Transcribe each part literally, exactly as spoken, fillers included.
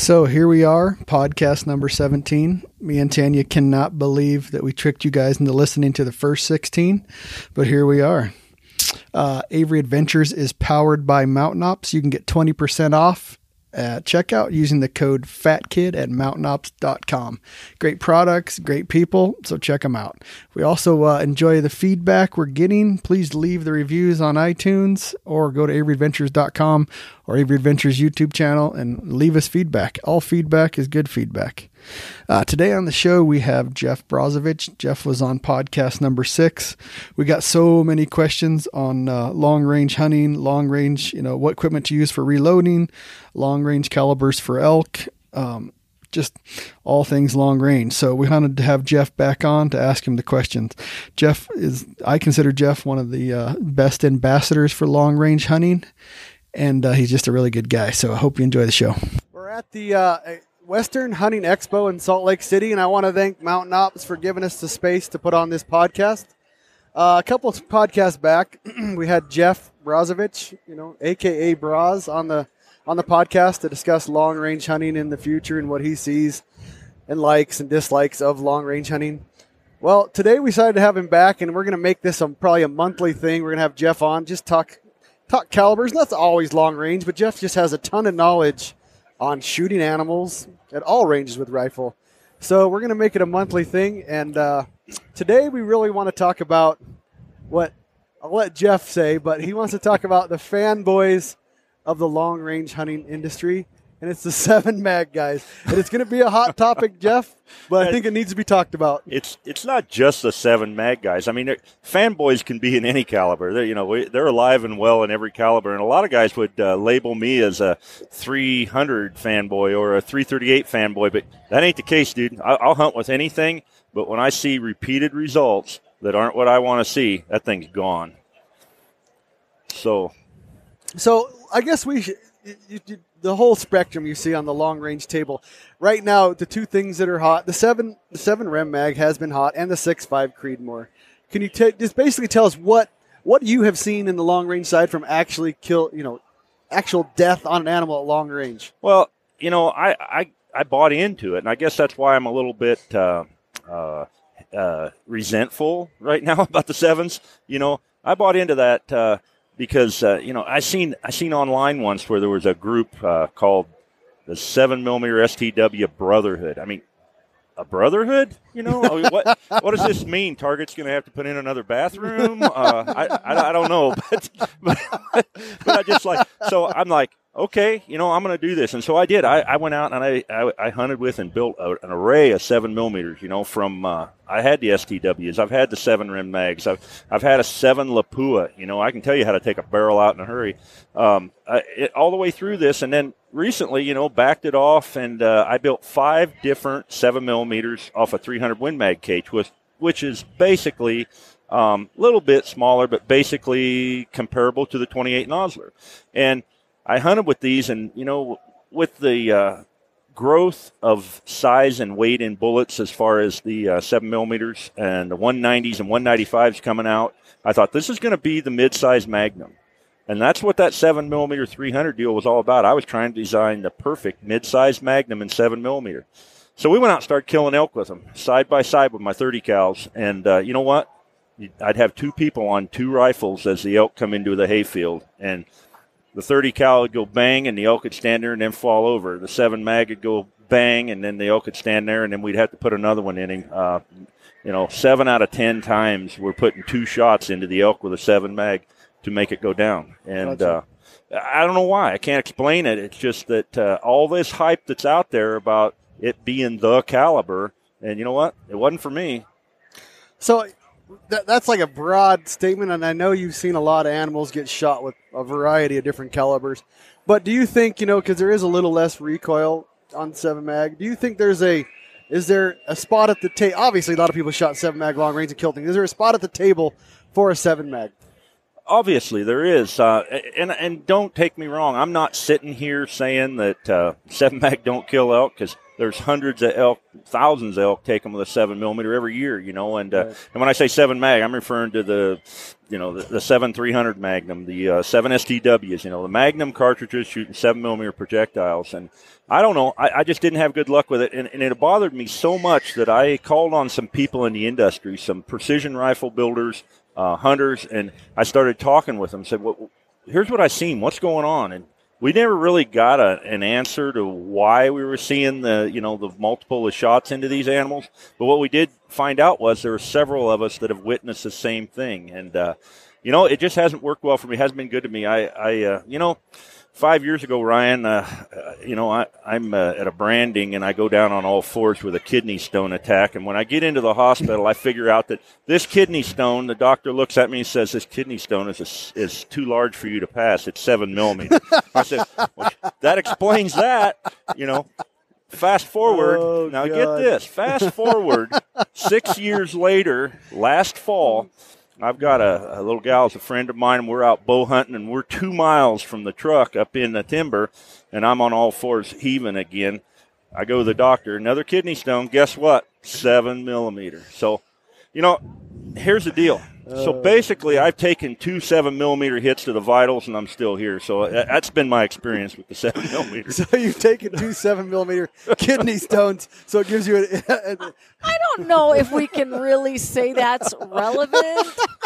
So here we are, podcast number seventeen. Me and Tanya cannot believe that we tricked you guys into listening to the first sixteen, but here we are. Uh, Avery Adventures is powered by Mountain Ops. You can get twenty percent off at checkout using the code FATKID at mountain ops dot com. Great products, great people, so check them out. We also uh, enjoy the feedback we're getting. Please leave the reviews on iTunes or go to avery adventures dot com or Avery Adventures YouTube channel and leave us feedback. All feedback is good feedback. Uh, today on the show, we have Jeff Brozovich. Jeff was on podcast number six. We got so many questions on uh, long range hunting, long range, you know, what equipment to use for reloading, long range calibers for elk, um, just all things long range. So we wanted to have Jeff back on to ask him the questions. Jeff is, I consider Jeff one of the uh, best ambassadors for long range hunting, and uh, he's just a really good guy. So I hope you enjoy the show. We're at the uh, Western Hunting Expo in Salt Lake City, and I want to thank Mountain Ops for giving us the space to put on this podcast. Uh, a couple of podcasts back, we had Jeff Brozovich, you know, aka Broz, on the on the podcast to discuss long range hunting in the future and what he sees and likes and dislikes of long range hunting. Well, today we decided to have him back, and we're going to make this a, probably a monthly thing. We're going to have Jeff on, just talk talk calibers. That's always long range, but Jeff just has a ton of knowledge on shooting animals at all ranges with rifle. So we're going to make it a monthly thing. And uh, today we really want to talk about what I'll let Jeff say, but he wants to talk about the fanboys of the long range hunting industry. And it's the seven mag guys. And it's going to be a hot topic, Jeff, but I think it needs to be talked about. It's it's not just the seven mag guys. I mean, fanboys can be in any caliber. They're, you know, we, they're alive and well in every caliber. And a lot of guys would uh, label me as a three hundred fanboy or a three thirty-eight fanboy, but that ain't the case, dude. I, I'll hunt with anything, but when I see repeated results that aren't what I want to see, that thing's gone. So, so I guess we should. You, you, the whole spectrum you see on the long range table right now, the two things that are hot, the seven, the seven Rem Mag has been hot, and the six five Creedmoor. Can you t- just basically tell us what, what you have seen in the long range side from actually kill, you know, actual death on an animal at long range? Well, you know, I, I, I bought into it, and I guess that's why I'm a little bit, uh, uh, uh, resentful right now about the sevens. You know, I bought into that, uh, Because uh, you know, I seen I seen online once where there was a group uh, called the Seven Millimeter S T W Brotherhood. I mean, a brotherhood? You know, I mean, what what does this mean? Target's going to have to put in another bathroom? Uh, I, I I don't know, but but, but I just like so I'm like, okay, you know, I'm going to do this, and so I did. I, I went out and I, I I hunted with and built a, an array of seven millimeters. You know, from uh, I had the S T Ws, I've had the seven Rim mags, I've I've had a seven Lapua. You know, I can tell you how to take a barrel out in a hurry. Um, I, it, all the way through this, and then recently, you know, backed it off, and uh, I built five different seven millimeters off a three hundred Win Mag cage, which which is basically a um, little bit smaller, but basically comparable to the twenty-eight Nosler, and I hunted with these, and, you know, with the uh, growth of size and weight in bullets as far as the uh, seven millimeters and the one nineties and one ninety-fives coming out, I thought this is going to be the mid-size Magnum. And that's what that seven millimeter three hundred deal was all about. I was trying to design the perfect mid-size Magnum in seven millimeter. So we went out and started killing elk with them, side by side with my thirty cals. And uh, you know what? I'd have two people on two rifles as the elk come into the hayfield, and the thirty cal would go bang, and the elk would stand there and then fall over. The seven mag would go bang, and then the elk would stand there, and then we'd have to put another one in him. Uh, you know, seven out of ten times we're putting two shots into the elk with a seven mag to make it go down. And uh, I don't know why. I can't explain it. It's just that uh, all this hype that's out there about it being the caliber, and you know what? It wasn't for me. So That, that's like a broad statement, and I know you've seen a lot of animals get shot with a variety of different calibers. But do you think, you know, because there is a little less recoil on seven mag, do you think there's a, is there a spot at the table? Obviously, a lot of people shot seven mag long range and killed things. Is there a spot at the table for a seven mag? Obviously, there is, uh, and and don't take me wrong. I'm not sitting here saying that uh, seven mag don't kill elk, because there's hundreds of elk, thousands of elk take them with a seven millimeter every year, you know. And uh, Right. and when I say seven mag, I'm referring to the, you know, the, the seven three hundred Magnum, the uh, seven S T Ws, you know, the Magnum cartridges shooting seven millimeter projectiles. And I don't know, I, I just didn't have good luck with it, and, and it bothered me so much that I called on some people in the industry, some precision rifle builders, uh, hunters, and I started talking with them. Said, well, here's what I seen. What's going on? And we never really got a, an answer to why we were seeing the, you know, the multiple of shots into these animals. But what we did find out was there were several of us that have witnessed the same thing. And, uh, you know, it just hasn't worked well for me. It hasn't been good to me. I, I uh, you know, five years ago, Ryan, uh, uh, you know, I, I'm uh, at a branding, and I go down on all fours with a kidney stone attack. And when I get into the hospital, I figure out that this kidney stone, the doctor looks at me and says, this kidney stone is a, is too large for you to pass. It's seven millimeter. I said, well, that explains that, you know. Fast forward, Oh, now God. get this, fast forward six years later, last fall, I've got a, a little gal, is a friend of mine, and we're out bow hunting, and we're two miles from the truck up in the timber, and I'm on all fours heaving again. I go to the doctor, another kidney stone, guess what? Seven millimeter. So, you know, here's the deal. So basically, I've taken two seven millimeter hits to the vitals, and I'm still here. So that's been my experience with the seven millimeter. So you've taken two seven millimeter kidney stones, so it gives you a, a, a I don't know if we can really say that's relevant.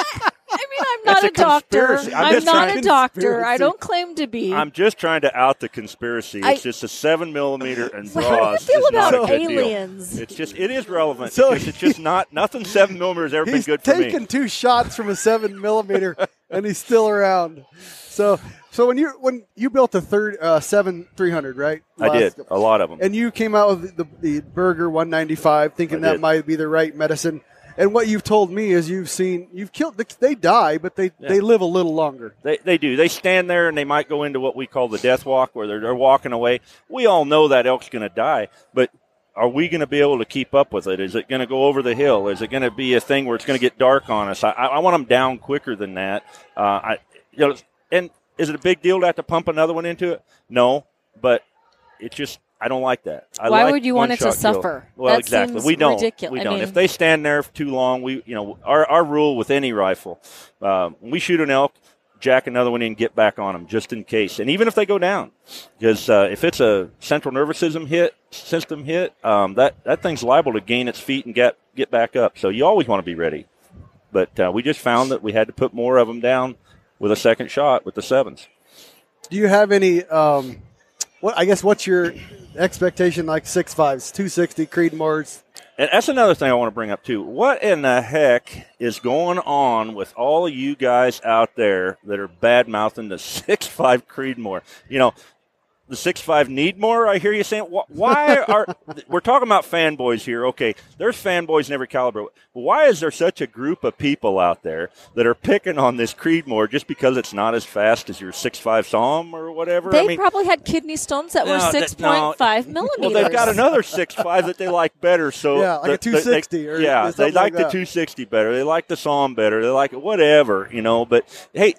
I mean, I'm not It's a, a doctor. conspiracy. I'm I'm, just not trying- a doctor. Conspiracy. I don't claim to be. I'm just trying to out the conspiracy. It's I- just a seven millimeter and How do you draws feel is not about a good deal. aliens? It's just it is relevant So because it's just not nothing seven millimeter has ever been he's good for taken me. two shots from a seven millimeter, and he's still around. So, so when you when you built the third uh, seven three hundred, right? I did Last- a lot of them. And you came out with the, the Burger one ninety-five, thinking I that did. might be the right medicine. And what you've told me is you've seen you've killed. They die, but they, Yeah. they live a little longer. They they do. They stand there and they might go into what we call the death walk, where they're, they're walking away. We all know that elk's going to die, but are we going to be able to keep up with it? Is it going to go over the hill? Is it going to be a thing where it's going to get dark on us? I, I want them down quicker than that. Uh, I, you know, and is it a big deal to have to pump another one into it? No, but it's just I don't like that. I Why like would you want it to one-shot kill. suffer? Well, That exactly. seems We don't. ridiculous. We I don't. mean- If they stand there for too long, we you know our our rule with any rifle, uh, when we shoot an elk, jack another one in, get back on them just in case, and even if they go down, because uh, if it's a central nervous system hit, system hit, um, that that thing's liable to gain its feet and get get back up. So you always want to be ready. But uh, we just found that we had to put more of them down with a second shot with the sevens. Do you have any? Um, what I guess what's your expectation? Like six fives, two sixty Creedmoors. And that's another thing I want to bring up, too. What in the heck is going on with all of you guys out there that are bad-mouthing the six five Creedmoor? You know, the six five Needmore, I hear you saying. Wh- Why are – we're talking about fanboys here. Okay, there's fanboys in every caliber. Why is there such a group of people out there that are picking on this Creedmoor just because it's not as fast as your six five Somme or whatever? They I mean, probably had kidney stones that were No, that- six point five no. millimeters. Well, they've got another six five that they like better. So Yeah, like a the- the- two sixty they- or yeah, something they like, like the that. two sixty better. They like the Somme better. They like it, whatever, you know. But hey,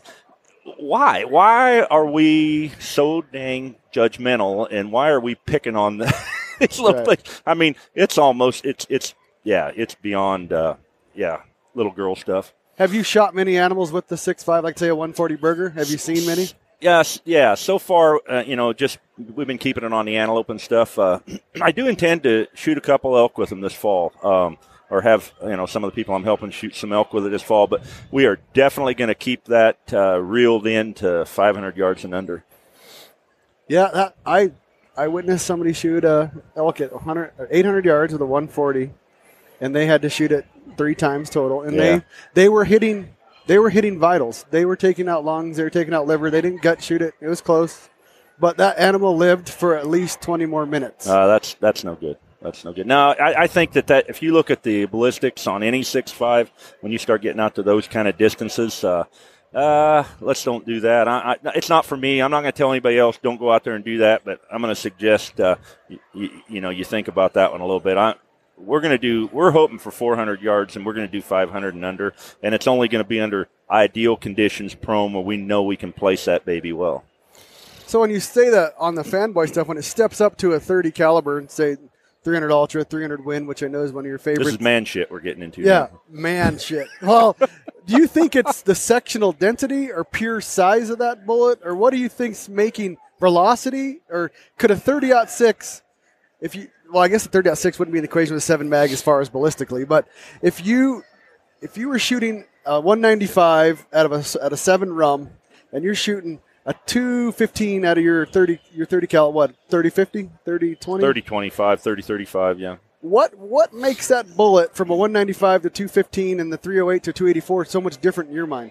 why? Why are we so dang judgmental, and why are we picking on the, these little Right. things? I mean, it's almost it's it's yeah, it's beyond uh, yeah, little girl stuff. Have you shot many animals with the six five, like say a one forty Burger? Have you seen many? Yes, yeah. So far, uh, you know, just we've been keeping it on the antelope and stuff. Uh, I do intend to shoot a couple elk with them this fall, um, or have you know some of the people I'm helping shoot some elk with it this fall. But we are definitely going to keep that uh, reeled in to five hundred yards and under. Yeah, that, I I witnessed somebody shoot a elk at one hundred, eight hundred yards with a one forty, and they had to shoot it three times total. And Yeah. they they were hitting they were hitting vitals. They were taking out lungs. They were taking out liver. They didn't gut shoot it. It was close, but that animal lived for at least twenty more minutes. Uh, that's that's no good. That's no good. Now, I, I think that, that if you look at the ballistics on any six five, when you start getting out to those kind of distances, uh, uh, let's don't do that. I, I, it's not for me. I'm not going to tell anybody else don't go out there and do that, but I'm going to suggest, uh, you, you know, you think about that one a little bit. I, we're going to do, we're hoping for four hundred yards, and we're going to do five hundred and under, and it's only going to be under ideal conditions, prone, where we know we can place that baby well. So when you say that on the fanboy stuff, when it steps up to a thirty caliber and say three hundred Ultra, three hundred Win, which I know is one of your favorites. This is man shit we're getting into. Yeah, now. man shit. Well, do you think it's the sectional density or pure size of that bullet, or what do you think's making velocity? Or could a thirty aught six, if you, well, I guess the thirty aught six wouldn't be in the equation with seven mag as far as ballistically, but if you if you were shooting a one ninety-five out of a at a seven rum, and you're shooting a two fifteen out of your thirty your thirty cal, what, thirty fifty, thirty twenty? thirty twenty-five, thirty thirty-five, yeah. What what makes that bullet from a one ninety-five to two fifteen and the three oh eight to two eighty-four so much different in your mind?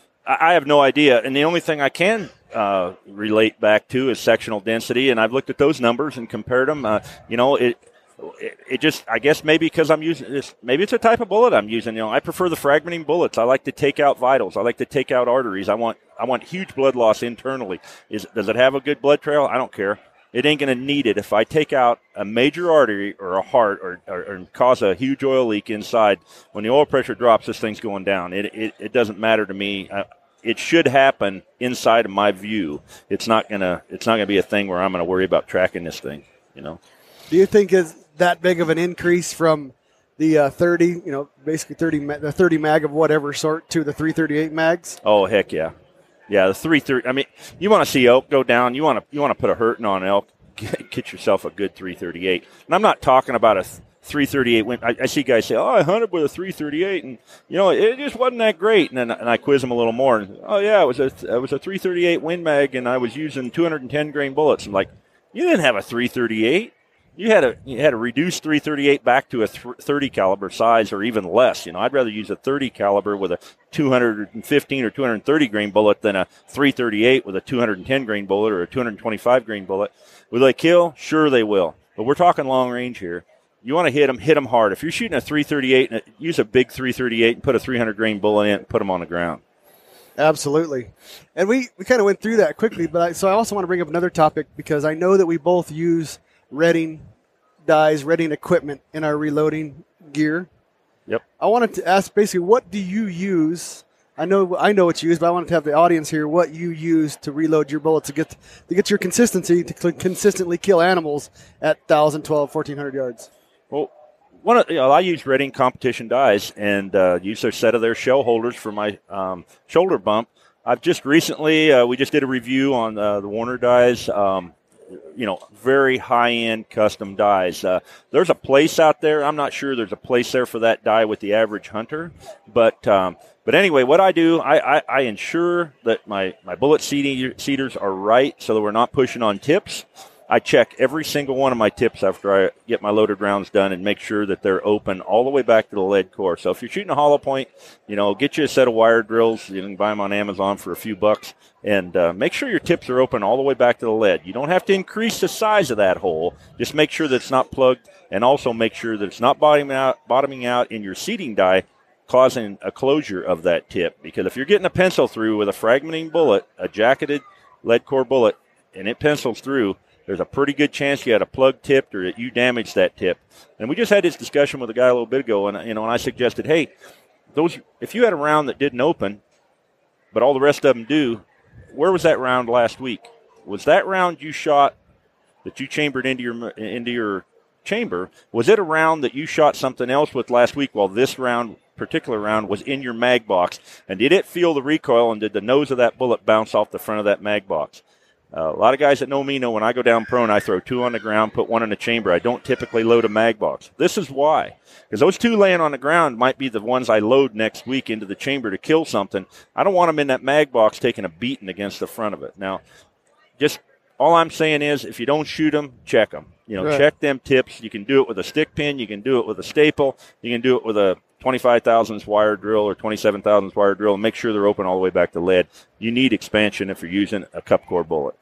I have no idea, and the only thing I can uh, relate back to is sectional density, and I've looked at those numbers and compared them. Uh, you know, it, it it just, I guess maybe because I'm using this, maybe it's a type of bullet I'm using. You know, I prefer the fragmenting bullets. I like to take out vitals. I like to take out arteries. I want I want huge blood loss internally. Is does it have a good blood trail? I don't care. It ain't going to need it. If I take out a major artery or a heart or, or, or cause a huge oil leak inside, when the oil pressure drops, this thing's going down. It it, it doesn't matter to me. Uh, it should happen inside of my view. It's not gonna it's not gonna be a thing where I'm going to worry about tracking this thing. You know. Do you think it's that big of an increase from the uh, thirty, you know, basically thirty the thirty mag of whatever sort to the three thirty-eight mags? Oh heck yeah. Yeah, the three thirty. I mean, you want to see elk go down. You want to you want to put a hurting on elk. Get, get yourself a good three thirty-eight. And I'm not talking about a three thirty-eight win. I, I see guys say, "Oh, I hunted with a three thirty-eight, and you know, it just wasn't that great." And then and I quiz them a little more. And, oh yeah, it was a it was a three thirty-eight Win Mag, and I was using two hundred ten grain bullets. I'm like, you didn't have a three thirty-eight. You had a you had a reduced three thirty-eight back to a thirty caliber size or even less. You know, I'd rather use a thirty caliber with a two hundred fifteen or two hundred thirty grain bullet than a three thirty-eight with a two hundred ten grain bullet or a two hundred twenty-five grain bullet. Will they kill? Sure they will. But we're talking long range here. You want to hit them, hit them hard. If you're shooting a three thirty-eight, use a big three thirty-eight and put a three hundred grain bullet in it and put them on the ground. Absolutely. And we, we kind of went through that quickly, but I, so I also want to bring up another topic because I know that we both use Redding dies, Redding equipment in our reloading gear. Yep. I wanted to ask basically, what do you use? I know I know what you use, but I wanted to have the audience here what you use to reload your bullets to get to get your consistency to consistently kill animals at one thousand, twelve, fourteen hundred yards. Well, one of, you know, I use Redding competition dies and uh, use a set of their shell holders for my um, shoulder bump. I've just recently, uh, we just did a review on uh, the Warner dies. Um, you know, very high-end custom dies. Uh, there's a place out there. I'm not sure there's a place there for that die with the average hunter. But um, but anyway, what I do, I, I, I ensure that my, my bullet seeding, seeders are right so that we're not pushing on tips. I check every single one of my tips after I get my loaded rounds done and make sure that they're open all the way back to the lead core. So if you're shooting a hollow point, you know, get you a set of wire drills. You can buy them on Amazon for a few bucks. And uh, make sure your tips are open all the way back to the lead. You don't have to increase the size of that hole. Just make sure that it's not plugged, and also make sure that it's not bottoming out, bottoming out in your seeding die, causing a closure of that tip. Because if you're getting a pencil through with a fragmenting bullet, a jacketed lead core bullet, and it pencils through, there's a pretty good chance you had a plug tipped or that you damaged that tip. And we just had this discussion with a guy a little bit ago, and you know, and I suggested, hey, those if you had a round that didn't open, but all the rest of them do, where was that round last week? Was that round you shot that you chambered into your into your chamber? Was it a round that you shot something else with last week while this round, particular round, was in your mag box? And did it feel the recoil, and did the nose of that bullet bounce off the front of that mag box? Uh, a lot of guys that know me know when I go down prone, I throw two on the ground, put one in the chamber. I don't typically load a mag box. This is why. Because those two laying on the ground might be the ones I load next week into the chamber to kill something. I don't want them in that mag box taking a beating against the front of it. Now, just all I'm saying is if you don't shoot them, check them. You know, right. Check them tips. You can do it with a stick pin. You can do it with a staple. You can do it with a twenty-five thousandths wire drill or twenty-seven thousandths wire drill and make sure they're open all the way back to lead. You need expansion if you're using a cup core bullet.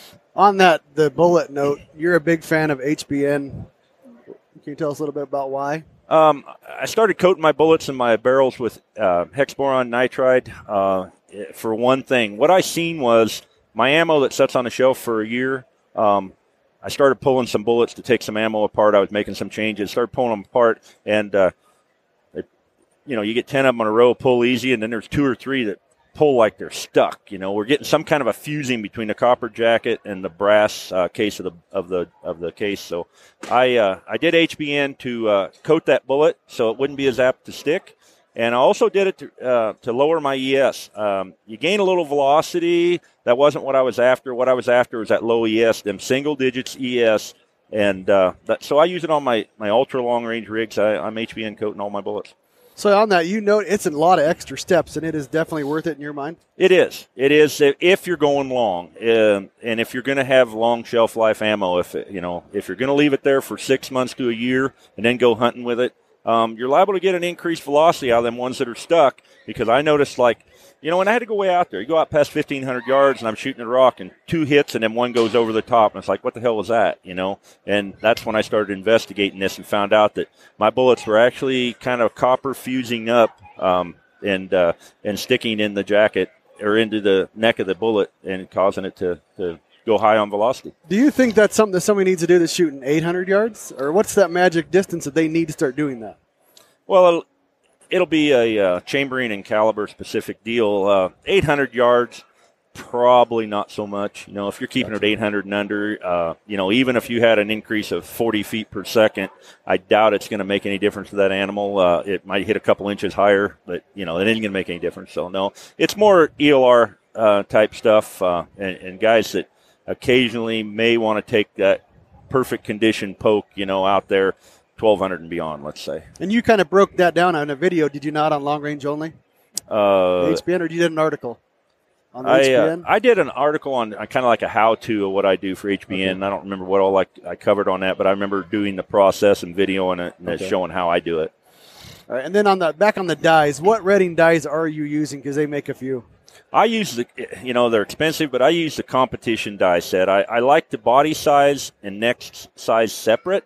On that, the bullet note, you're a big fan of H B N. Can you tell us a little bit about why? Um, I started coating my bullets and my barrels with uh, hexboron nitride uh, for one thing. What I seen was my ammo that sits on the shelf for a year, um, I started pulling some bullets to take some ammo apart. I was making some changes, started pulling them apart, and uh, it, you know, you get ten of them in a row, pull easy, and then there's two or three that pull like they're stuck. You know, we're getting some kind of a fusing between the copper jacket and the brass uh, case of the of the of the case. So I uh, I did H B N to uh, coat that bullet so it wouldn't be as apt to stick, and I also did it to uh, to lower my E S. Um, you gain a little velocity. That wasn't what I was after. What I was after was that low E S, them single digits E S, and uh, that, so I use it on my my ultra long range rigs. I, I'm H B N coating all my bullets. So on that, you know, it's a lot of extra steps, and it is definitely worth it in your mind? It is. It is if you're going long, um, and if you're going to have long shelf life ammo. If you know, if you're going to leave it there for six months to a year and then go hunting with it, um, you're liable to get an increased velocity out of them ones that are stuck. Because I noticed, like, you know, when I had to go way out there, you go out past fifteen hundred yards, and I'm shooting a rock, and two hits, and then one goes over the top, and it's like, what the hell was that, you know? And that's when I started investigating this and found out that my bullets were actually kind of copper fusing up um, and uh, and sticking in the jacket or into the neck of the bullet and causing it to, to go high on velocity. Do you think that's something that somebody needs to do that's shooting eight hundred yards? Or what's that magic distance that they need to start doing that? Well, it'll, it'll be a uh, chambering and caliber specific deal. Uh, eight hundred yards, probably not so much. You know, if you're keeping it eight hundred and under, uh, you know, even if you had an increase of forty feet per second, I doubt it's going to make any difference to that animal. Uh, it might hit a couple inches higher, but, you know, it ain't going to make any difference. So, no, it's more E L R uh, type stuff, uh, and, and guys that occasionally may want to take that perfect condition poke, you know, out there, twelve hundred and beyond, let's say. And you kind of broke that down on a video, did you not, on long range only? Uh, H B N, or you did an article on the I, H B N? Uh, I did an article on uh, kind of like a how-to of what I do for H B N. Okay. I don't remember what all I, I covered on that, but I remember doing the process and videoing it and okay. showing how I do it. All right, and then on the back on the dies, what Redding dies are you using? Because they make a few. I use the, you know, they're expensive, but I use the competition die set. I, I like the body size and neck size separate.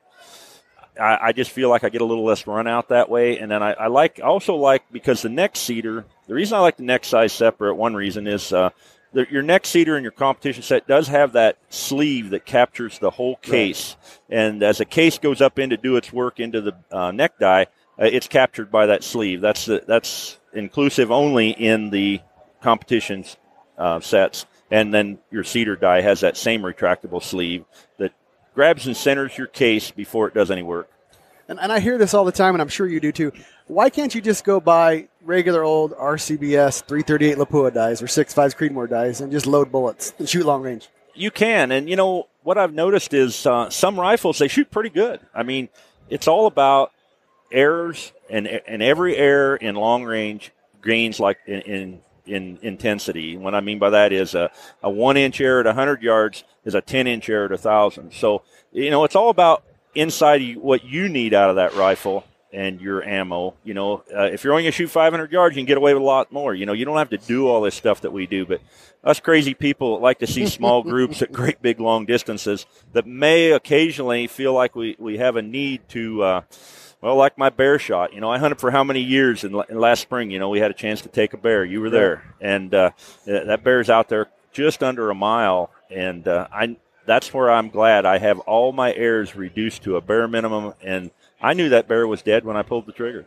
I, I just feel like I get a little less run out that way. And then I, I like, also like, because the neck seater, the reason I like the neck size separate, one reason is uh, the, your neck seater in your competition set does have that sleeve that captures the whole case. Right. And as the case goes up in to do its work into the uh, neck die, uh, it's captured by that sleeve. That's the, that's inclusive only in the competitions uh, sets. And then your cedar die has that same retractable sleeve that grabs and centers your case before it does any work. And, and I hear this all the time, and I'm sure you do too. Why can't you just go buy regular old R C B S three thirty-eight Lapua dies or six fives Creedmoor dies and just load bullets and shoot long range? You can. And, you know, what I've noticed is uh, some rifles, they shoot pretty good. I mean, it's all about errors, and, and every error in long range gains like in, in in intensity. What I mean by that is a, a one-inch error at one hundred yards is a ten-inch error at one thousand. So, you know, it's all about inside what you need out of that rifle and your ammo. You know, uh, if you're only going to shoot five hundred yards, you can get away with a lot more. You know, you don't have to do all this stuff that we do, but us crazy people like to see small groups at great big long distances that may occasionally feel like we, we have a need to uh, – well, like my bear shot, you know, I hunted for how many years? And last spring, you know, we had a chance to take a bear. You were there, and uh, that bear's out there just under a mile. And uh, I that's where I'm glad I have all my errors reduced to a bare minimum. And I knew that bear was dead when I pulled the trigger.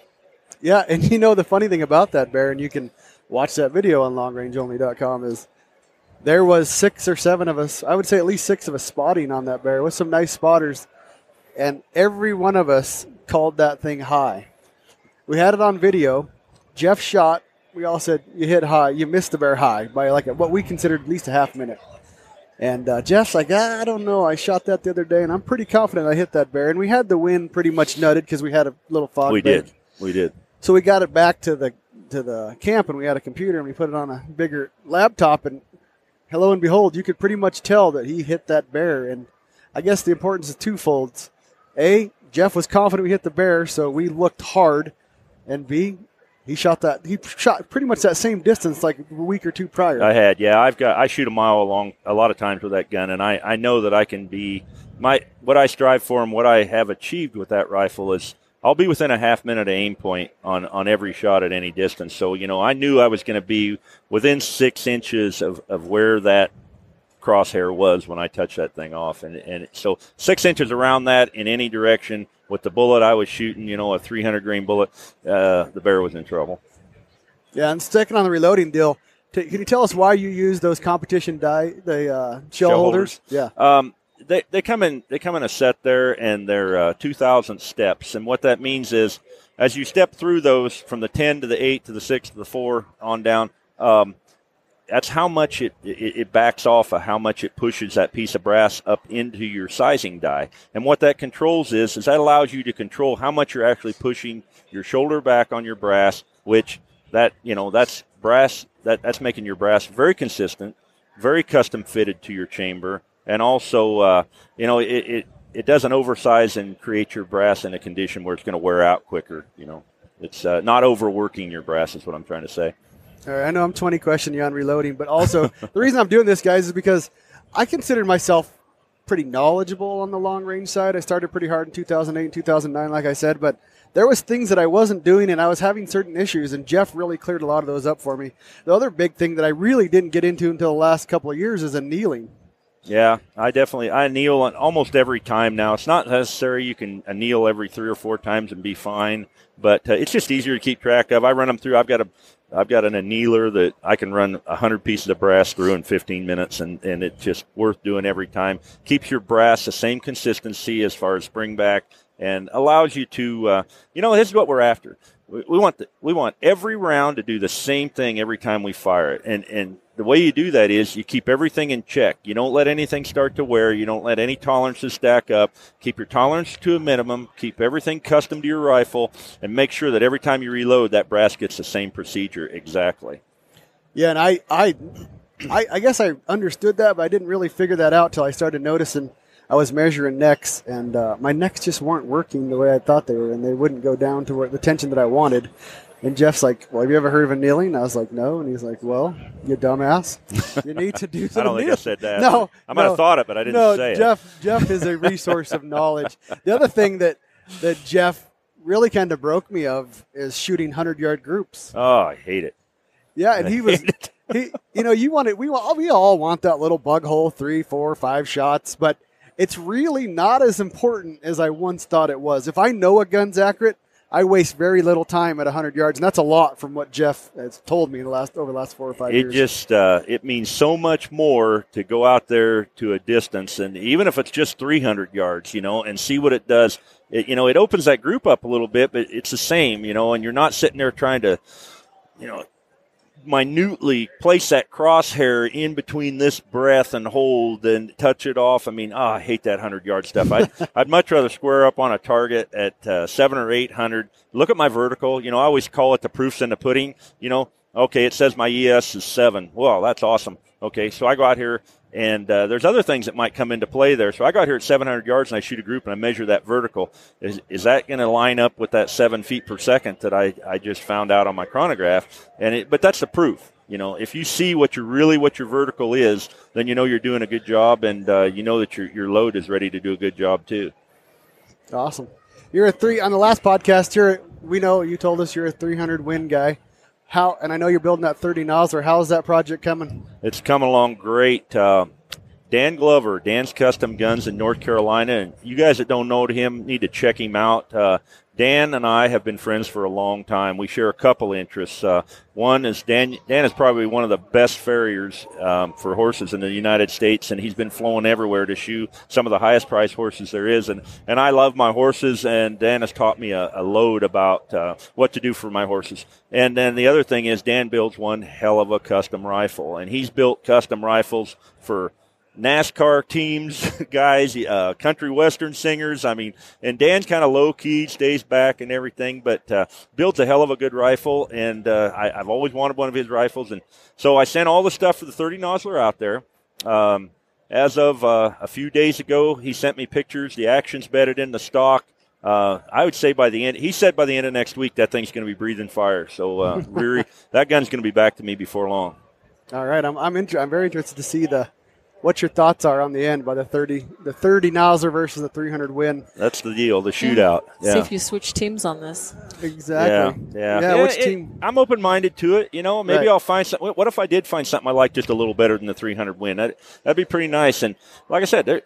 Yeah, and you know the funny thing about that bear, and you can watch that video on long range only dot com, is there was six or seven of us, I would say at least six of us spotting on that bear with some nice spotters. And every one of us called that thing high. We had it on video. Jeff shot. We all said, you hit high. You missed the bear high by like a, what we considered at least a half minute. And uh, Jeff's like, ah, I don't know. I shot that the other day, and I'm pretty confident I hit that bear. And we had the wind pretty much nutted because we had a little fog. We bank. did. We did. So we got it back to the to the camp, and we had a computer, and we put it on a bigger laptop. And hello and behold, you could pretty much tell that he hit that bear. And I guess the importance is twofold. A, Jeff was confident we hit the bear, so we looked hard. And B, he shot that. He shot pretty much that same distance like a week or two prior. I had, yeah. I've got. I shoot a mile along a lot of times with that gun, and I, I know that I can be my what I strive for and what I have achieved with that rifle is I'll be within a half minute of aim point on, on every shot at any distance. So, you know, I knew I was going to be within six inches of, of where that crosshair was when I touched that thing off. And, and so six inches around that in any direction with the bullet I was shooting, you know, a three hundred grain bullet, uh, the bear was in trouble. Yeah, and sticking on the reloading deal, t- can you tell us why you use those competition die, the uh, shell, Shell holders? holders. Yeah. Um, they they come in they come in a set there, and they're uh, two thousand steps. And what that means is, as you step through those from the ten to the eight to the six to the four on down, um, that's how much it, it it backs off of how much it pushes that piece of brass up into your sizing die. And what that controls is is that allows you to control how much you're actually pushing your shoulder back on your brass, which that you know that's brass that that's making your brass very consistent, very custom fitted to your chamber. And also, uh, you know, it, it, it doesn't oversize and create your brass in a condition where it's going to wear out quicker. You know, it's uh, not overworking your brass is what I'm trying to say. All right, I know I'm twenty questioning you on reloading, but also the reason I'm doing this, guys, is because I consider myself pretty knowledgeable on the long range side. I started pretty hard in two thousand eight and two thousand nine, like I said, but there was things that I wasn't doing, and I was having certain issues, and Jeff really cleared a lot of those up for me. The other big thing that I really didn't get into until the last couple of years is annealing. Yeah, I definitely I anneal on almost every time now. It's not necessary you can anneal every three or four times and be fine, but uh, it's just easier to keep track of. I run them through. I've got a I've got an annealer that I can run one hundred pieces of brass through in fifteen minutes, and, and it's just worth doing every time. Keeps your brass the same consistency as far as spring back, and allows you to, uh, you know, this is what we're after. We, we want the, we want every round to do the same thing every time we fire it, and and the way you do that is you keep everything in check. You don't let anything start to wear. You don't let any tolerances stack up. Keep your tolerance to a minimum. Keep everything custom to your rifle, and make sure that every time you reload, that brass gets the same procedure exactly. Yeah, and I, I, I, I guess I understood that, but I didn't really figure that out till I started noticing I was measuring necks, and uh, my necks just weren't working the way I thought they were, and they wouldn't go down to where, the tension that I wanted. And Jeff's like, well, have you ever heard of annealing? I was like, no. And he's like, well, you dumbass. You need to do some I don't annealing. think I said that. No. I might no, have thought it, but I didn't no, say Jeff, it. Jeff is a resource of knowledge. The other thing that, that Jeff really kind of broke me of is shooting hundred-yard groups. Oh, I hate it. Yeah, and he was, he, you know, you want it, we, we all want that little bug hole, three, four, five shots, but it's really not as important as I once thought it was. If I know a gun's accurate, I waste very little time at one hundred yards, and that's a lot from what Jeff has told me in the last over the last four or five it years. It just uh, it means so much more to go out there to a distance, and even if it's just three hundred yards, you know, and see what it does. It, you know, it opens that group up a little bit, but it's the same, you know, and you're not sitting there trying to, you know, minutely place that crosshair in between this breath and hold and touch it off. I mean, oh, I hate that hundred-yard stuff. I'd, I'd much rather square up on a target at uh, seven or eight hundred. Look at my vertical. You know, I always call it the proofs in the pudding. You know, okay, it says my E S is seven. Well, that's awesome. Okay, so I go out here, and uh, there's other things that might come into play there. So I go out here at seven hundred yards, and I shoot a group, and I measure that vertical. Is is that going to line up with that seven feet per second that I, I just found out on my chronograph? And it, but that's the proof. You know, if you see what you're really what your vertical is, then you know you're doing a good job, and uh, you know that your your load is ready to do a good job too. Awesome. You're a three on the last podcast. You're we know you told us you're a three hundred win guy. How, and I know you're building that thirty Nosler. How's that project coming? It's coming along great. Uh, Dan Glover, Dan's Custom Guns in North Carolina, and you guys that don't know him need to check him out. Uh, Dan and I have been friends for a long time. We share a couple interests. Uh, one is Dan. Dan is probably one of the best farriers um, for horses in the United States, and he's been flowing everywhere to shoe some of the highest priced horses there is. And, and I love my horses, and Dan has taught me a, a load about uh, what to do for my horses. And then the other thing is Dan builds one hell of a custom rifle, and he's built custom rifles for NASCAR teams, guys, uh, country western singers. I mean, and Dan's kind of low-key, stays back and everything, but uh, builds a hell of a good rifle, and uh, I, I've always wanted one of his rifles. And so I sent all the stuff for the thirty Nosler out there. Um, as of uh, a few days ago, he sent me pictures. The action's bedded in the stock. Uh, I would say by the end, he said by the end of next week that thing's going to be breathing fire. So uh, really, that gun's going to be back to me before long. All right, I'm I'm, inter- I'm very interested to see the what your thoughts are on the end by the thirty, the thirty Nosler versus the three hundred win. That's the deal, the shootout. Yeah. See if you switch teams on this. Exactly. Yeah, yeah. yeah yeah which it, team? I'm open-minded to it. You know, maybe Right. I'll find something. What if I did find something I like just a little better than the three hundred win? That, that'd be pretty nice. And like I said, there,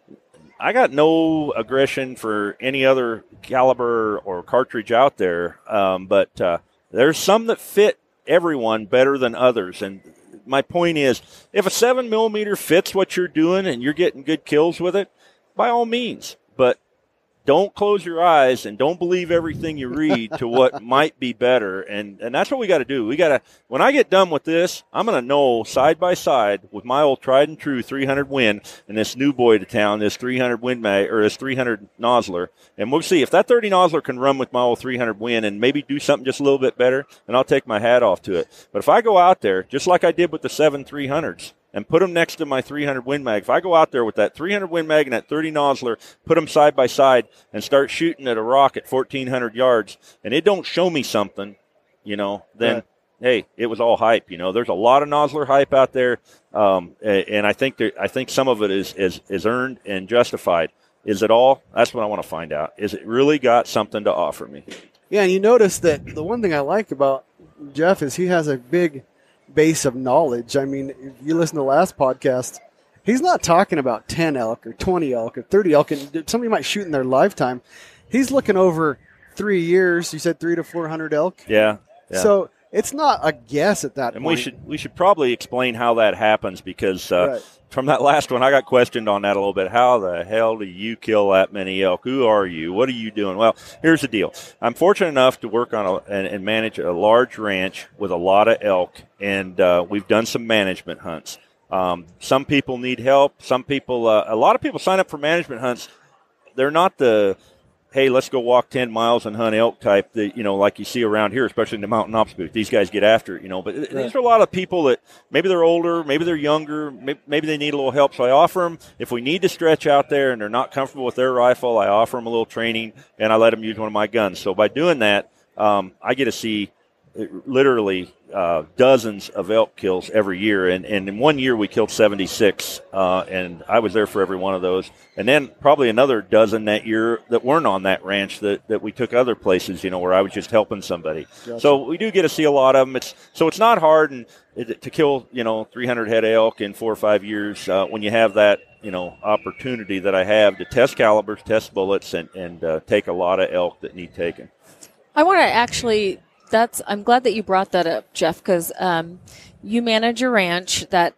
I got no aggression for any other caliber or cartridge out there, um, but uh, there's some that fit everyone better than others. And my point is, if a seven millimeter fits what you're doing and you're getting good kills with it, by all means. But don't close your eyes and don't believe everything you read to what might be better. And and that's what we got to do. We got to, when I get done with this, I'm going to know side by side with my old tried and true three hundred win and this new boy to town, this three hundred win mag, or this three hundred Nosler. And we'll see if that thirty Nosler can run with my old three hundred win and maybe do something just a little bit better, then I'll take my hat off to it. But if I go out there, just like I did with the seven three hundreds, and put them next to my three hundred Win Mag. If I go out there with that three hundred Win Mag and that thirty Nosler, put them side by side, and start shooting at a rock at fourteen hundred yards, and it don't show me something, you know, then, right. hey, it was all hype. You know, there's a lot of Nosler hype out there, um, and I think there, I think some of it is, is is earned and justified. Is it all? That's what I want to find out. Is it really got something to offer me? Yeah, and you notice that the one thing I like about Jeff is he has a big base of knowledge. I mean, if you listen to the last podcast, he's not talking about ten elk or twenty elk or thirty elk, and somebody might shoot in their lifetime. He's looking over three years. You said three to four hundred elk. Yeah. yeah. So it's not a guess at that and point. we should we should probably explain how that happens because uh, Right. from that last one, I got questioned on that a little bit. How the hell do you kill that many elk? Who are you? What are you doing? Well, here's the deal. I'm fortunate enough to work on a, and, and manage a large ranch with a lot of elk, and uh, we've done some management hunts. Um, some people need help. Some people, uh, a lot of people sign up for management hunts. They're not the, hey, let's go walk ten miles and hunt elk type that, you know, like you see around here, especially in the mountain ops booth. These guys get after it, you know. But Right. these are a lot of people that maybe they're older, maybe they're younger, maybe, maybe they need a little help. So I offer them, if we need to stretch out there and they're not comfortable with their rifle, I offer them a little training and I let them use one of my guns. So by doing that, um, I get to see literally uh, dozens of elk kills every year. And, and in one year we killed seventy-six, uh, and I was there for every one of those. And then probably another dozen that year that weren't on that ranch that, that we took other places, you know, where I was just helping somebody. Gotcha. So we do get to see a lot of them. It's, so it's not hard and it, to kill, you know, three hundred head of elk in four or five years uh, when you have that, you know, opportunity that I have to test calibers, test bullets, and, and uh, take a lot of elk that need taken. I want to actually, that's, I'm glad that you brought that up, Jeff, because um, you manage a ranch that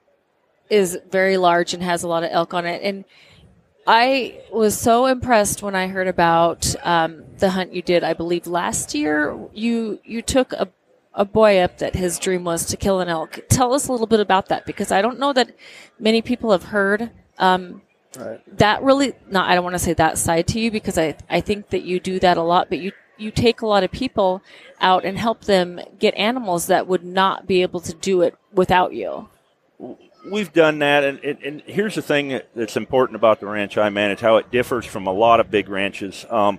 is very large and has a lot of elk on it. And I was so impressed when I heard about um, the hunt you did, I believe last year. You, you took a, a boy up that his dream was to kill an elk. Tell us a little bit about that, because I don't know that many people have heard um, Right. that really, not, I don't want to say that side to you, because I, I think that you do that a lot, but you, you take a lot of people out and help them get animals that would not be able to do it without you. We've done that, and, and, and here's the thing that's important about the ranch I manage, how it differs from a lot of big ranches. Um,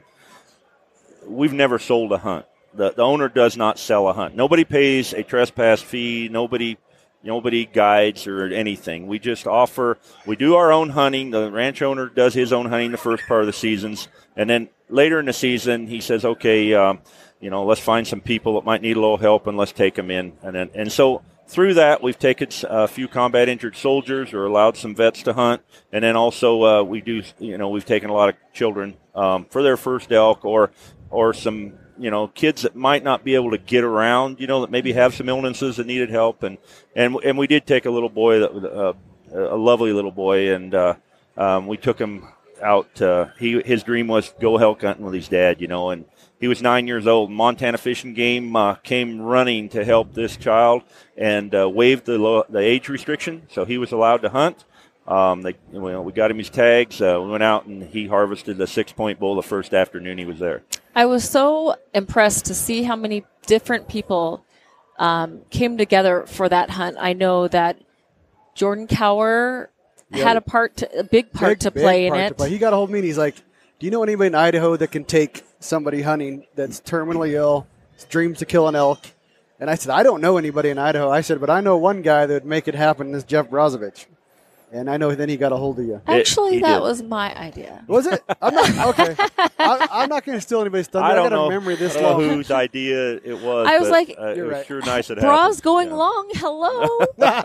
we've never sold a hunt. The, the owner does not sell a hunt. Nobody pays a trespass fee. Nobody nobody guides or anything. We just offer, we do our own hunting. The ranch owner does his own hunting the first part of the seasons, and then later in the season he says, okay, um, you know, let's find some people that might need a little help and let's take them in. And then, and so through that, we've taken a few combat injured soldiers or allowed some vets to hunt. And then also uh, we do, you know, we've taken a lot of children um, for their first elk, or or some, you know, kids that might not be able to get around, you know, that maybe have some illnesses that needed help. And and, and we did take a little boy, that uh, a lovely little boy, and uh, um, we took him out. Uh, he His dream was to go elk hunting with his dad, you know, and he was nine years old. Montana Fish and Game uh, came running to help this child and uh, waived the lo- the age restriction, so he was allowed to hunt. Um, they, you know, we got him his tags. Uh, we went out and he harvested the six-point bull the first afternoon he was there. I was so impressed to see how many different people um, came together for that hunt. I know that Jordan Cower Yeah. had a part, to, a big part Big, to big play part in to it. play. He got a hold of me and he's like, do you know anybody in Idaho that can take somebody hunting that's terminally ill, dreams to kill an elk? And I said, I don't know anybody in Idaho. I said, but I know one guy that would make it happen, and this Jeff Brozovich. And I know then he got a hold of you. Actually, he that did. was my idea. Was it? I'm not okay. I, I'm not going to steal anybody's thunder. I I, don't got know, a memory this I don't long. know whose idea it was. I was but, like, uh, it You're was right. sure nice it Bras happened. going Yeah. long. Hello.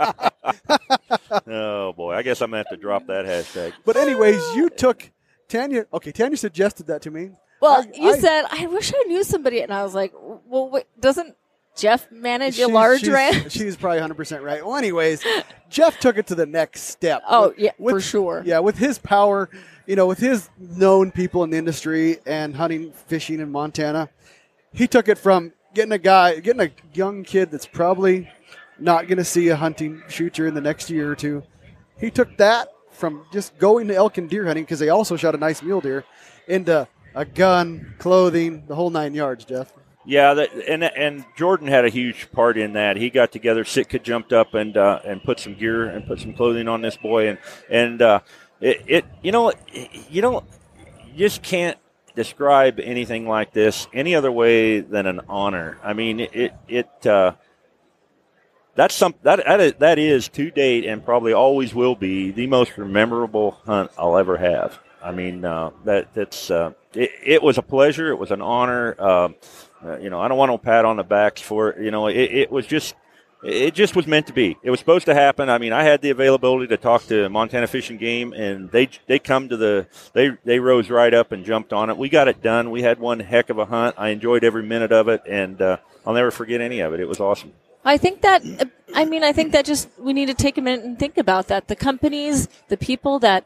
Oh boy, I guess I'm gonna have to drop that hashtag. But anyways, you took Tanya. Okay, Tanya suggested that to me. Well, I- you I- said, I wish I knew somebody. And I was like, well, wait, doesn't Jeff manage a She's- large she's, ranch? She's probably one hundred percent right. Well, anyways, Jeff took it to the next step. Oh, With- yeah, with- for sure. Yeah, with his power, you know, with his known people in the industry and hunting, fishing in Montana, he took it from getting a guy, getting a young kid that's probably not going to see a hunting shooter in the next year or two. He took that from just going to elk and deer hunting, because they also shot a nice mule deer, into a gun, clothing, the whole nine yards, Jeff. Yeah, that, and and Jordan had a huge part in that. He got together, Sitka jumped up and uh, and put some gear and put some clothing on this boy, and and uh, it, it you know you don't you just can't describe anything like this any other way than an honor. I mean, it it uh, that's some that that is, that is to date and probably always will be the most memorable hunt I'll ever have. I mean, uh, that that's uh, it, it was a pleasure. It was an honor. Um, uh, you know, I don't want no pat on the backs for it. You know, it, it was just it just was meant to be. It was supposed to happen. I mean, I had the availability to talk to Montana Fish and Game, and they they come to the they they rose right up and jumped on it. We got it done. We had one heck of a hunt. I enjoyed every minute of it, and uh, I'll never forget any of it. It was awesome. I think that, I mean, I think that just, we need to take a minute and think about that. The companies, the people that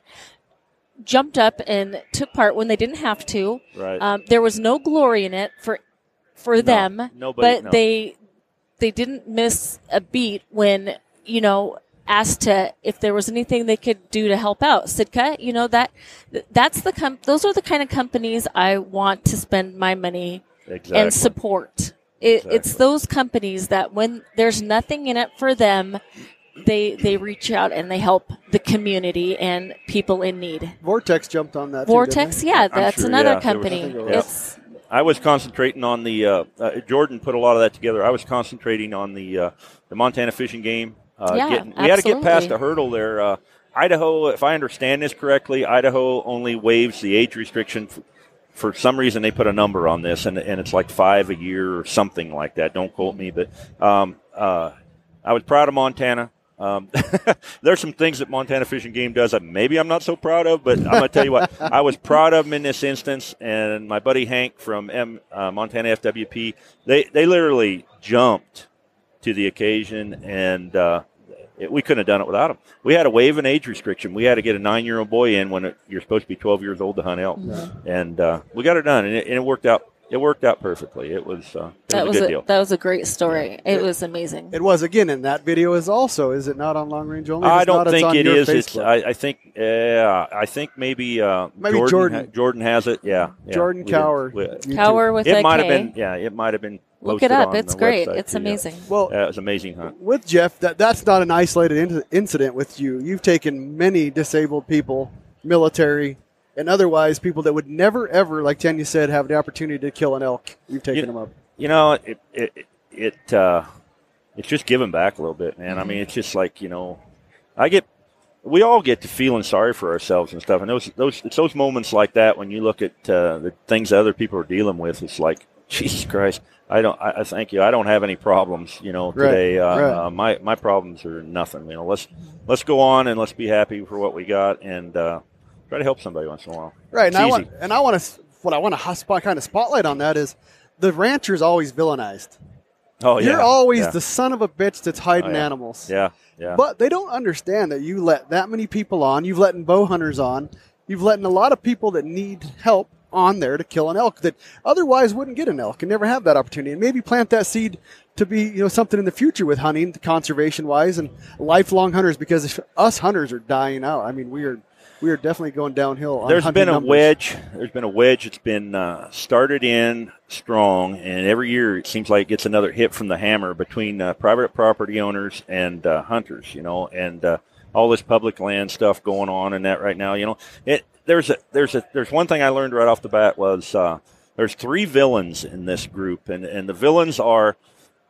jumped up and took part when they didn't have to. Right. Um, there was no glory in it for for No, them, nobody- but no. they they didn't miss a beat when, you know, asked to if there was anything they could do to help out. Sitka, you know, that that's the com- those are the kind of companies I want to spend my money Exactly. and support. It, It's Exactly. those companies that when there's nothing in it for them, they they reach out and they help the community and people in need. Vortex jumped on that. too, Vortex, didn't yeah, that's sure, another yeah, there was- company. yeah. It's I was concentrating on the uh, uh, Jordan put a lot of that together. I was concentrating on the uh, the Montana Fish and Game. Uh, Yeah, getting, we had to get past absolutely. a hurdle there. Uh, Idaho, if I understand this correctly, Idaho only waives the age restriction. For, for some reason, they put a number on this, and, and it's like five a year or something like that. Don't quote me, but um, uh, I was proud of Montana. Um, there's some things that Montana Fish and Game does that maybe I'm not so proud of, but I'm going to tell you what, I was proud of them in this instance, and my buddy Hank from M, uh, Montana F W P, they, they literally jumped to the occasion, and uh, it, we couldn't have done it without them. We had to waive an age restriction. We had to get a nine-year-old boy in when it, you're supposed to be twelve years old to hunt elk, and uh, we got it done, and it, and it worked out. It worked out perfectly. It was, uh, it that was was a good a, deal. that was a great story. It was amazing. It was again, and that video is also. Is it not on Long Range Only? If I it's don't not, it's think on it your is. It's, Facebook. I, I think. Yeah, I think maybe. Uh, Maybe Jordan. Jordan. ha- Jordan has it. Yeah. yeah. Jordan We did- Cower. we- YouTube. Cower with it a might have K. been. Yeah, it might have been. Look posted it up. on It's the great. website, It's too, yeah. amazing. Well, Yeah, it was an amazing hunt. with Jeff, that that's not an isolated in- incident with you. You've taken many disabled people, military, and otherwise people that would never ever, like Tanya said, have the opportunity to kill an elk. You've taken You- them up. You know, it it it uh, it's just giving back a little bit, man. I mean, it's just like, you know, I get, we all get to feeling sorry for ourselves and stuff, and those those it's those moments like that when you look at uh, the things that other people are dealing with. It's like, Jesus Christ, I don't. I, I thank you. I don't have any problems, you know, Right, today. Uh, right. uh, my my problems are nothing. You know, let's let's go on and let's be happy for what we got and uh, try to help somebody once in a while. Right, and It's I easy. want and I want to what I want to spot kind of spotlight on that is the rancher's always villainized. Oh yeah, You're always yeah. the son of a bitch that's hiding Oh, yeah. animals. yeah, yeah. But they don't understand that you let that many people on. You've letting bow hunters on. You've letting a lot of people that need help on there to kill an elk that otherwise wouldn't get an elk and never have that opportunity. And maybe plant that seed to be, you know, something in the future with hunting, conservation wise, and lifelong hunters. Because if us hunters are dying out. I mean, we are we are definitely going downhill. On There's hunting been a numbers. wedge. There's been a wedge. It's been uh, started in strong, and every year it seems like it gets another hit from the hammer between uh, private property owners and uh, hunters. You know, and uh, all this public land stuff going on and that right now. You know, it there's a there's a there's one thing I learned right off the bat was uh, there's three villains in this group, and and the villains are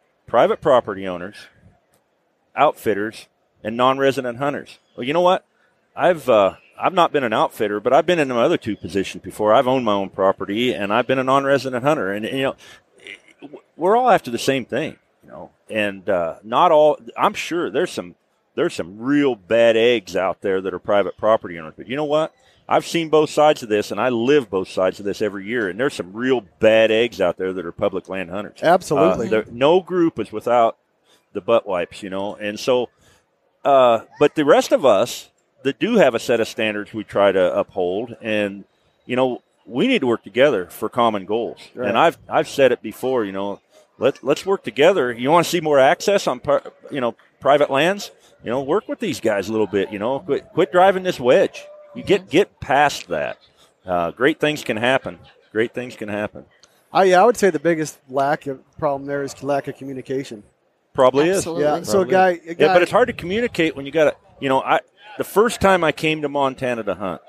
private property owners, outfitters, and non-resident hunters. Well, you know what? I've uh, I've not been an outfitter, but I've been in my other two positions before. I've owned my own property, and I've been a non-resident hunter. And, you know, we're all after the same thing, you know. And uh, not all – I'm sure there's some there's some real bad eggs out there that are private property owners. But you know what? I've seen both sides of this, and I live both sides of this every year. And there's some real bad eggs out there that are public land hunters. Absolutely. Uh, there, no group is without the butt wipes, you know. And so uh, – but the rest of us – that do have a set of standards we try to uphold, and you know we need to work together for common goals. Right. And I've I've said it before, you know, let let's work together. You want to see more access on you know private lands, you know, work with these guys a little bit. You know, quit quit driving this wedge. You get get past that. Uh, great things can happen. Great things can happen. I yeah, I would say the biggest lack of problem there is lack of communication. Probably Absolutely. is. Yeah. Probably So a guy, a guy, yeah, but it's hard to communicate when you got to. You know, I. The first time I came to Montana to hunt,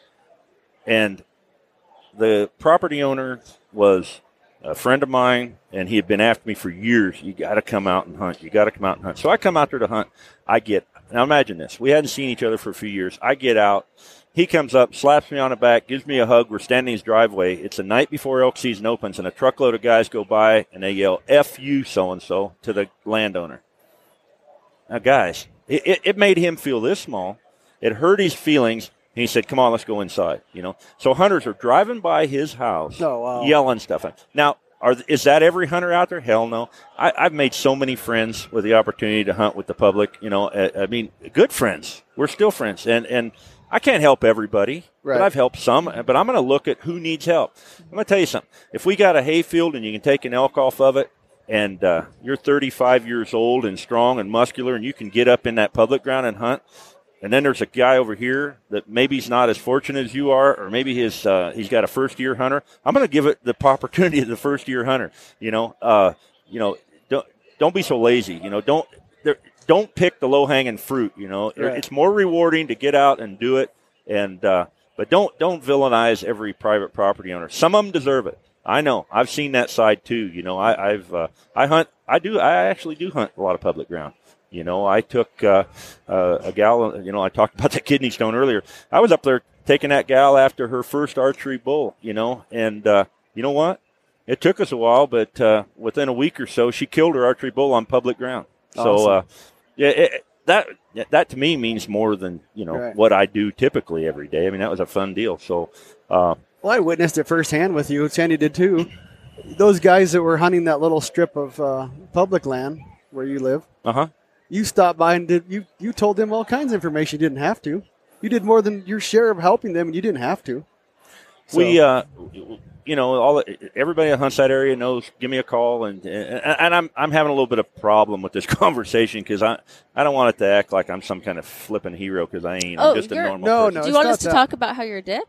and the property owner was a friend of mine, and he had been after me for years. You got to come out and hunt. You got to come out and hunt. So I come out there to hunt. I get now. Imagine this: we hadn't seen each other for a few years. I get out. He comes up, slaps me on the back, gives me a hug. We're standing in his driveway. It's the night before elk season opens, and a truckload of guys go by, and they yell "F you, so and so" to the landowner. Now, guys. It, it, it made him feel this small. It hurt his feelings. And he said, come on, let's go inside. You know, so hunters are driving by his house, oh, wow. yelling stuff. Now, are, is that every hunter out there? Hell no. I, I've made so many friends with the opportunity to hunt with the public. You know, I, I mean, good friends. We're still friends. And, and I can't help everybody, right. but I've helped some. But I'm going to look at who needs help. I'm going to tell you something. If we got a hay field and you can take an elk off of it, and uh, you're thirty-five years old and strong and muscular, and you can get up in that public ground and hunt, and then there's a guy over here that maybe he's not as fortunate as you are, or maybe his uh, he's got a first-year hunter. I'm going to give it the opportunity to the first-year hunter. You know, uh, you know, don't don't be so lazy. You know, don't don't pick the low-hanging fruit. You know, right. It's more rewarding to get out and do it, and uh, but don't don't villainize every private property owner. Some of them deserve it. I know. I've seen that side too. You know, I, I've uh, I hunt. I do. I actually do hunt a lot of public ground. You know, I took uh, uh, a gal. You know, I talked about the kidney stone earlier. I was up there taking that gal after her first archery bull. You know, and uh, you know what? It took us a while, but uh, within a week or so, she killed her archery bull on public ground. Awesome. So, uh, yeah, it, that that to me means more than you know right. what I do typically every day. I mean, that was a fun deal. So. Uh, Well, I witnessed it firsthand with you. Sandy did too. Those guys that were hunting that little strip of uh, public land where you live, uh-huh. you stopped by and did you, you told them all kinds of information you didn't have to. You did more than your share of helping them, and you didn't have to. So. We, uh, you know, all everybody that hunts that area knows. Give me a call, and and, and I'm I'm having a little bit of problem with this conversation because I I don't want it to act like I'm some kind of flipping hero because I ain't. Oh, I'm just a you're- normal No, person. no. Do you it's want not us to that. talk about how you're a dick?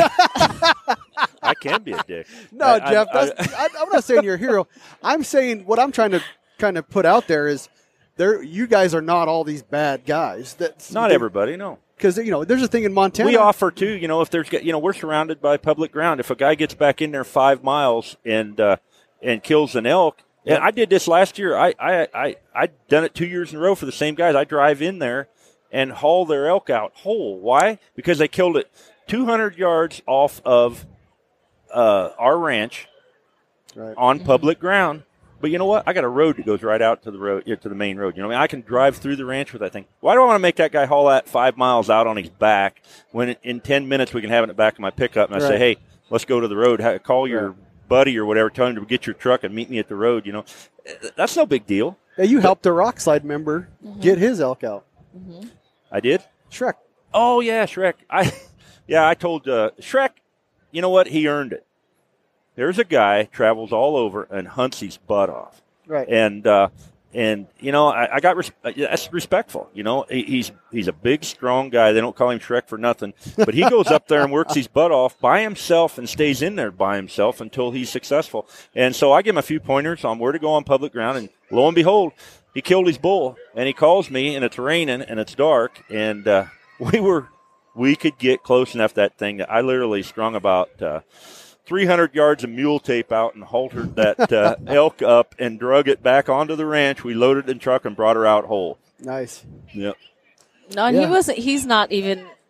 I can be a dick. No, I- I- Jeff, I- that's, I, I'm not saying you're a hero. I'm saying what I'm trying to kind of put out there is there. You guys are not all these bad guys. That's not everybody, no. because you know there's a thing in Montana. We offer too, you know, if there's, you know, we're surrounded by public ground. If a guy gets back in there five miles and uh, and kills an elk, and I did this last year. I I I I done it two years in a row for the same guys. I drive in there and haul their elk out whole. Why? Because they killed it two hundred yards off of uh, our ranch Right. on public ground. But you know what? I got a road that goes right out to the road, yeah, to the main road. You know, what I mean, I can drive through the ranch with that thing. Why do I want to make that guy haul that five miles out on his back when in ten minutes we can have it in the back of my pickup and I say, Right. hey, let's go to the road. Ha- Call your Right. buddy or whatever, tell him to get your truck and meet me at the road. You know, that's no big deal. Yeah, you helped a rock slide member get his elk out. I did. Shrek. Oh yeah, Shrek. I yeah, I told uh, Shrek. You know what? He earned it. There's a guy travels all over and hunts his butt off. Right. And uh, and you know, I, I got res- that's respectful. You know, he, he's he's a big, strong guy. They don't call him Shrek for nothing. But he goes up there and works his butt off by himself and stays in there by himself until he's successful. And so I give him a few pointers on where to go on public ground. And lo and behold, he killed his bull. And he calls me, and it's raining and it's dark, and uh, we were we could get close enough to that thing that I literally strung about. Uh, three hundred yards of mule tape out and haltered that uh, elk up and drug it back onto the ranch. We loaded it in the truck and brought her out whole. Nice. Yep. No, and Yeah. he wasn't. He's not even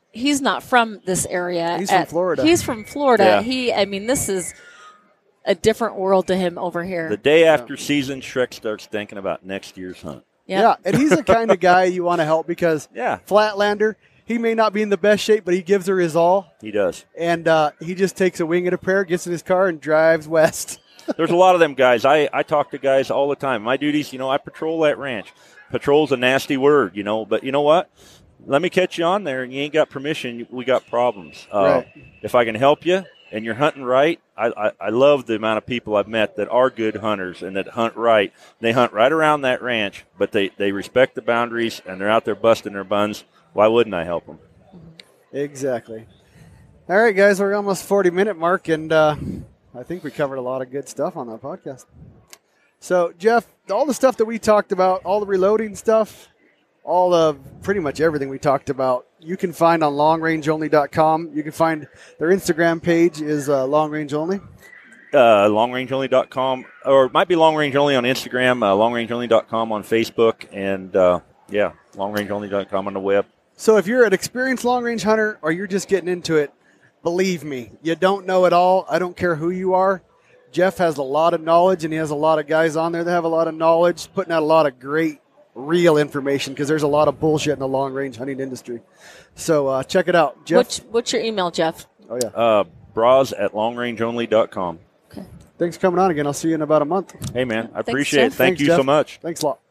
he's not from this area. He's from Florida. He's from Florida. Yeah. He, I mean, this is a different world to him over here. The day after season, Shrek starts thinking about next year's hunt. Yep. Yeah, and he's the kind of guy you want to help because Yeah. Flatlander, he may not be in the best shape, but he gives her his all, He does. and uh, he just takes a wing and a prayer, gets in his car, and drives west. There's a lot of them guys. I, I talk to guys all the time. My duties, you know, I patrol that ranch. Patrol's a nasty word, you know, but you know what? Let me catch you on there, and you ain't got permission. We got problems. Uh, Right. If I can help you and you're hunting right, I, I, I love the amount of people I've met that are good hunters and that hunt right. They hunt right around that ranch, but they, they respect the boundaries, and they're out there busting their buns. Why wouldn't I help them? Exactly. All right, guys, we're almost forty-minute mark, and uh, I think we covered a lot of good stuff on that podcast. So, Jeff, all the stuff that we talked about, all the reloading stuff, all of pretty much everything we talked about, you can find on long range only dot com. You can find their Instagram page is uh, Long Range Only. Uh, long range only dot com, or it might be Long Range Only on Instagram, uh, long range only dot com on Facebook, and, uh, yeah, long range only dot com on the web. So if you're an experienced long-range hunter or you're just getting into it, believe me, you don't know it all. I don't care who you are. Jeff has a lot of knowledge, and he has a lot of guys on there that have a lot of knowledge, putting out a lot of great, real information because there's a lot of bullshit in the long-range hunting industry. So uh, check it out. Jeff? What's, what's your email, Jeff? Oh, yeah. Uh, bras at long range only dot com. Thanks for coming on again. I'll see you in about a month. Hey, man, I Thanks, appreciate it. Jeff. Thank Thanks, you Jeff. so much. Thanks a lot.